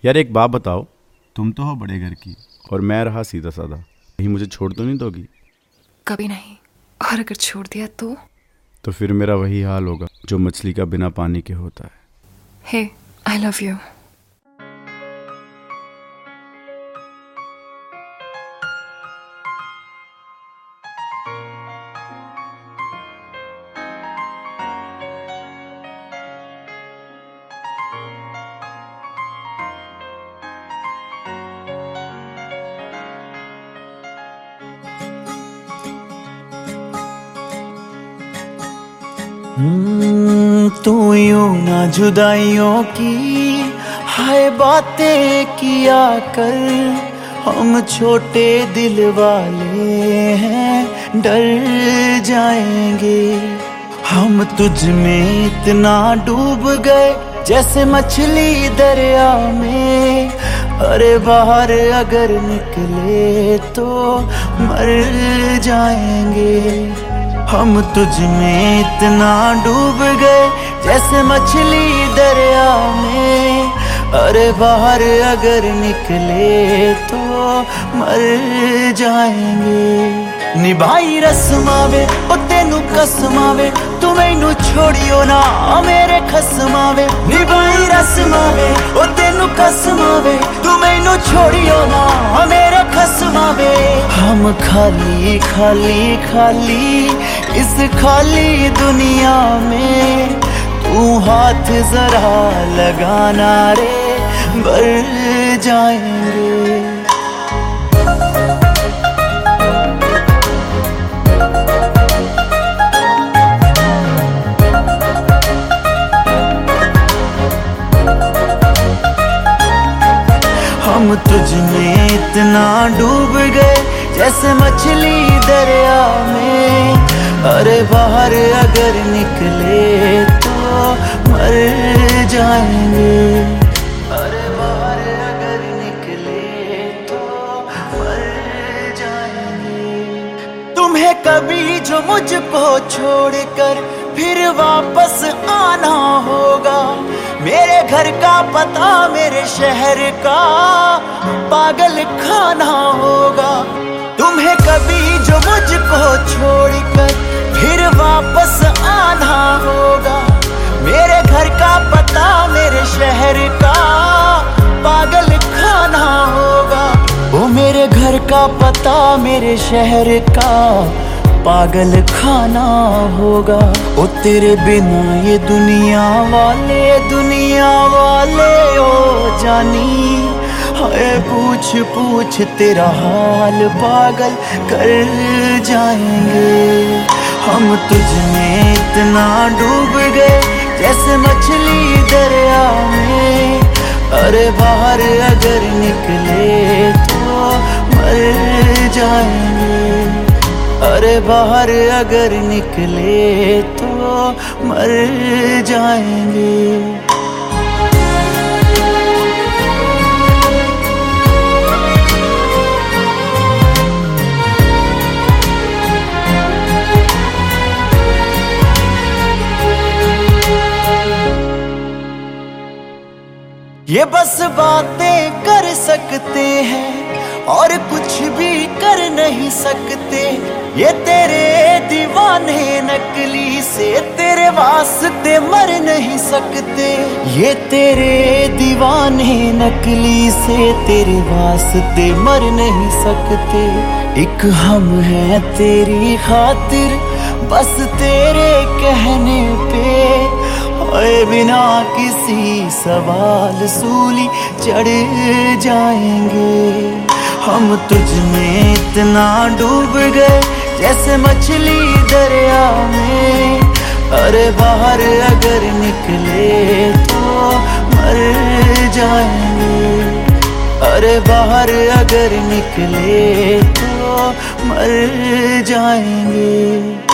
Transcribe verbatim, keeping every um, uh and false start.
यार एक बात बताओ, तुम तो हो बड़े घर की और मैं रहा सीधा साधा, कहीं मुझे छोड़ तो नहीं दोगी? कभी नहीं। और अगर छोड़ दिया तो तो फिर मेरा वही हाल होगा जो मछली का बिना पानी के होता है। हे, आई लव यू। हम्म, तू यूं ना जुदाइयों की हाय बातें किया कर, हम छोटे दिल वाले हैं डर जाएंगे। हम तुझ में इतना डूब गए जैसे मछली दरिया में, अरे बाहर अगर निकले तो मर जाएंगे। हम तुझ में इतना डूब गए जैसे मछली दरिया में, अरे बाहर अगर निकले तो मर जाएंगे। निभाई रस्मावे ओ तेनू कसमावे, तू मैनू छोड़ियो ना मेरे खसमावे। निभाई रस्मावे ओ तेनू कसमावे, तू मैनू छोड़ियो ना मेरे खसमावे। हम खाली खाली खाली इस खाली दुनिया में, तू हाथ जरा लगाना रे भर जाएंगे। हम तुझ में इतना डूब गए जैसे मछली दरिया में, अरे बाहर अगर निकले तो मर जाएंगे। अरे बाहर अगर निकले तो मर जाएंगे। तुम्हें कभी जो मुझको छोड़कर फिर वापस आना होगा, मेरे घर का पता मेरे शहर का पागल खाना होगा। तुम्हें कभी जो मुझको छोड़कर फिर वापस आना होगा, मेरे घर का पता मेरे शहर का पागल खाना होगा। वो मेरे घर का पता मेरे शहर का पागल खाना होगा। ओ तेरे बिना ये दुनिया वाले दुनिया वाले ओ जानी, हाय पूछ पूछ तेरा हाल पागल कर जाएंगे। हम तुझ में इतना डूब गए जैसे मछली दरिया में, अरे बाहर अगर निकले तो मर जाएंगे। अरे बाहर अगर निकले तो मर जाएंगे। ये बस बातें कर सकते हैं और कुछ भी कर नहीं सकते। ये तेरे दीवाने नकली से तेरे वास्ते मर नहीं सकते। ये तेरे दीवाने नकली से तेरे वास्ते मर नहीं सकते। एक हम हैं तेरी खातिर बस तेरे कहने पे, ओए बिना किसी सवाल सूली चढ़ जाएंगे। हम तुझ में इतना डूब गए जैसे मछली दरिया में, अरे बाहर अगर निकले तो मर जाएंगे। अरे बाहर अगर निकले तो मर जाएंगे।